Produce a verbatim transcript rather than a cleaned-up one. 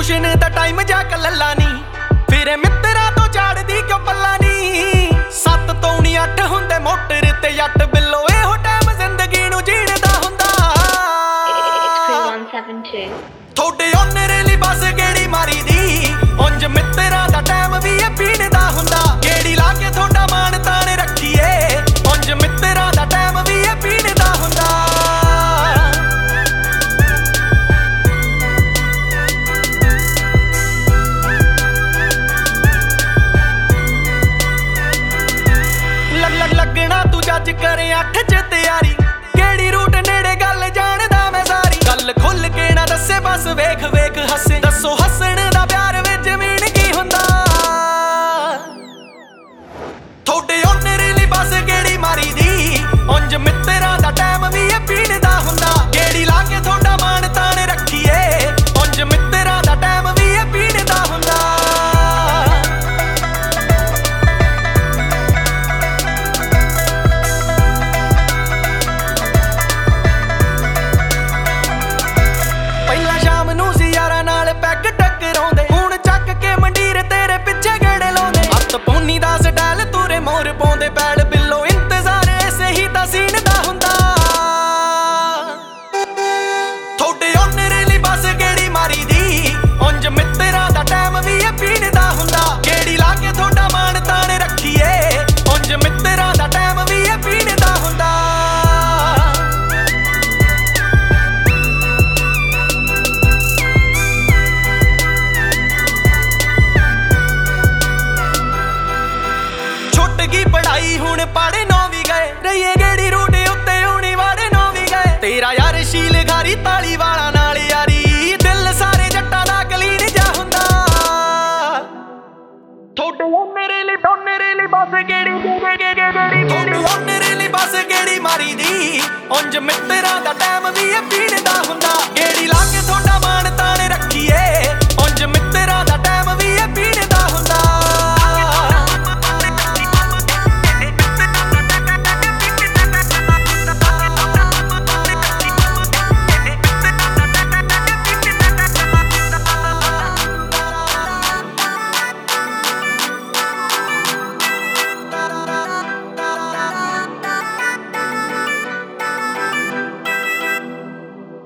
tuition ਦਾ time ਜਾ ਕੇ ਲੱਲਾ ਨੀ ਫਿਰੇ ਮਿੱਤਰਾਂ ਤੋਂ ਝਾੜਦੀ ਕਿਉਂ ਪੱਲਾ ਨੀ ਸੱਤ ਤੋਂ ਨੀ ਅੱਠ ਹੁੰਦੇ ਮੋਟਰ ਤੇ ਜੱਟ ਬਿੱਲੋ ਇਹੋ ਟਾਈਮ ਜ਼ਿੰਦਗੀ ਨੂੰ ਜੀਣ ਦਾ ਹੁੰਦਾ ਥੋੜੇ ਓਨਰ ਲਈ ਬਸ ਗੇੜੀ ਮਾਰੀ ਦੀ ਉਂਝ ਮਿੱਤਰਾਂ ਦਾ ਟਾਈਮ ਵੀ ਇਹ ਪੀਣ ਦਾ ਹੁੰਦਾ ਗੇੜੀ ਲਾ ਕੇ ਥੋੜਾ ਮਾਣ ਤਾਣ ਰੱਖੀਏ ਉਂਝ ਮਿੱਤਰਾਂ ਦਾ ਟਾਈਮ ਵੀ ਇਹ ਪੀਣ ਦਾ ਹੁੰਦਾ ਲੱਗਣਾ ਤੂੰ ਜੱਜ ਕਰੇ ਅੱਠ ਚ ਤਿਆਰੀ ਕਿਹੜੀ ਰੂਟ ਨੇੜੇ ਗੱਲ ਜਾਣਦਾ ਮੈਂ ਸਾਰੀ ਗੱਲ ਖੁੱਲ ਕੇ ਨਾ ਦੱਸੇ ਬਸ ਵੇਖ ਵੇਖ ਹੱਸੇ ਦੱਸੋ ਹੱਸਣ ਦਾ ਪਿਆਰ ਵਿੱਚ ਜ਼ਮੀਨ ਕੀ ਹੁੰਦਾ ਥੋੜੇ ਓਨਰ ਲਈ ਬਸ ਗੇੜੀ ਮਾਰੀ ਦੀ ਉਂਝ ਮਿੱਤਰਾਂ ਦਾ ਟਾਈਮ ਵੀ ਇਹ ਪੀਣ ਦਾ ਹੁੰਦਾ ਗੇੜੀ ਲਾ ਕੇ ਥੋੜਾ ਮਾਣ ਤਾਣ ਰੱਖੀਏ ਉਂਝ ਮਿੱਤਰਾਂ ਦਾ ਟਾਈਮ ਵੀ ਇਹ ਪੀਣ ਦਾ ਹੁੰਦਾ ਪੈਗ ਟਕਰਾਉਂਦੇ ਹੁਣ ਚੱਕ ਕੇ ਮੰਡੀਰ ਤੇਰੇ ਪਿੱਛੇ ਗੇੜੇ ਲਾਉਂਦੇ ਹੱਥ ਪੌਨੀ ਦਾ ਸਟਾਈਲ ਤੂਰੇ ਮੋਰ ਪਾਉਂਦੇ ਪੈਲ ਬਿੱਲੋ ਇੰਤਜ਼ਾਰ ਐਸੇ ਹੀ ਤਾਂ ਸੀਨ ਦਾ ਹੁੰਦਾ ਥੋੜੇ ਓਨਰ ਲਈ ਬਸ ਗੇੜੀ ਮਾਰੀ ਦੀ ਉਂਝ ਮਿੱਤਰਾਂ ਦਾ ਟਾਈਮ ਵੀ ਇਹ ਪੀਣ ਦਾ ਹੁੰਦਾ ਗੇੜੀ ਲਾ ਕੇ ਥੋੜਾ ਮਾਣ ਤਾਣ ਰੱਖੀਏ ਉਂਝ ਮਿੱਤਰਾਂ ਦਾ ਟਾਈਮ ਵੀ ਇਹ ਪੀਣ ਦਾ ਹੁੰਦਾ ਕੀ ਪੜਾਈ ਹੁਣ ਪੜੇ ਨੌ ਵੀ ਗਏ ਰਹੀਏ ਗੇੜੀ ਰੂਟ ਉੱਤੇ ਹੋਣੀ ਵਾੜੇ ਨੌ ਵੀ ਗਏ ਤੇਰਾ ਯਾਰ ਸ਼ੀਲ ਘਾਰੀ ਤਾਲੀ ਵਾਲਾ ਨਾਲ ਯਾਰੀ ਦਿਲ ਸਾਰੇ ਜੱਟਾਂ ਦਾ ਕਲੀਨ ਜਾ ਹੁੰਦਾ ਥੋੜੇ ਓਨਰ ਲਈ ਓਨਰ ਲਈ ਬਸ ਗੇੜੀ ਥੋੜੇ ਓਨਰ ਲਈ ਬਸ ਗੇੜੀ ਮਾਰੀ ਦੀ ਉਂਝ ਮਿੱਤਰਾਂ ਦਾ ਟਾਈਮ ਵੀ ਇਹ ਪੀਣ